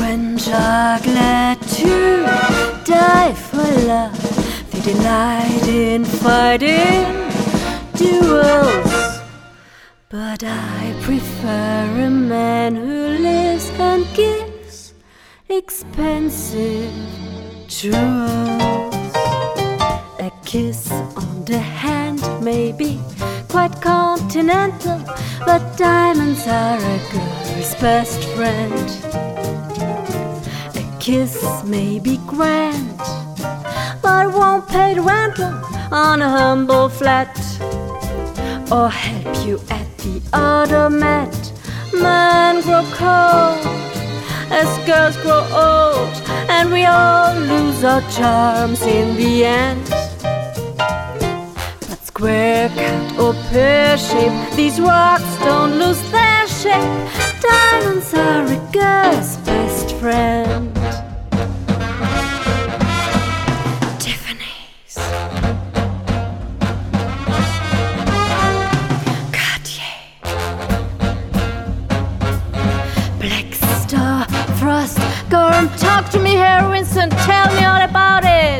Friends are glad to die for love. They delight in fighting duels. But I prefer a man who lives and gives expensive jewels. A kiss on the hand may be quite continental, but diamonds are a girl's best friend. A kiss may be grand, but won't pay the rental on a humble flat, or help you at the automat. Men grow cold as girls grow old, and we all lose our charms in the end. But square cut or pear shape, these rocks don't lose their shape. Diamonds are a girl's best friend. Tiffany's, Cartier, Black Star, Frost. Go and talk to me, Harry Winston, tell me all about it.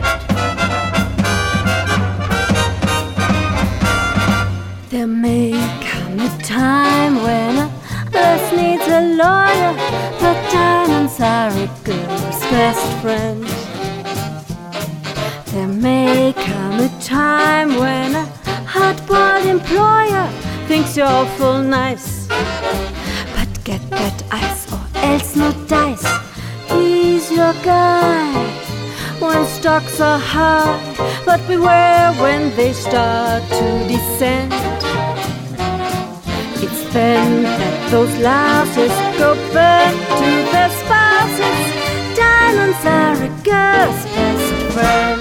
There may come a time when a earth needs a lawyer, but diamonds are a girl's best friend. There may come a time when a hard-boiled employer thinks you're awful nice, but get that ice or else no dice. He's your guy when stocks are high, but beware when they start to descend. It's then that those louses go back to their spouses. Diamonds are a girl's best friend.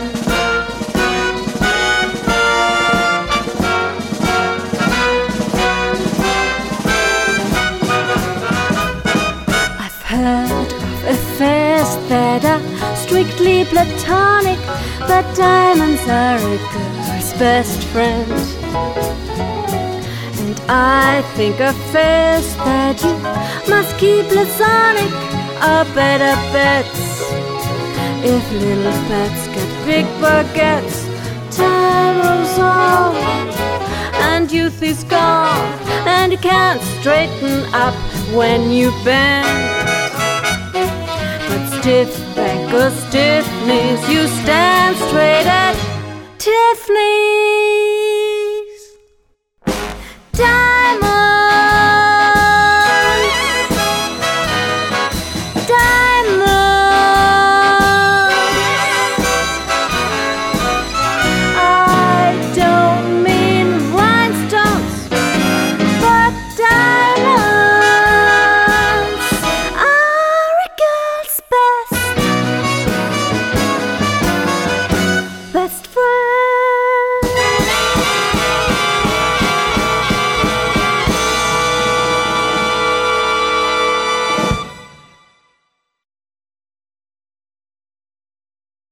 I've heard of affairs that are strictly platonic, but diamonds are a girl's best friend. And I think affairs that you must keep platonic are better bets. If little bets get big baguettes, time rolls on and youth is gone, and you can't straighten up when you bend. But stiff back or stiffness, you stand straight at Tiffany's.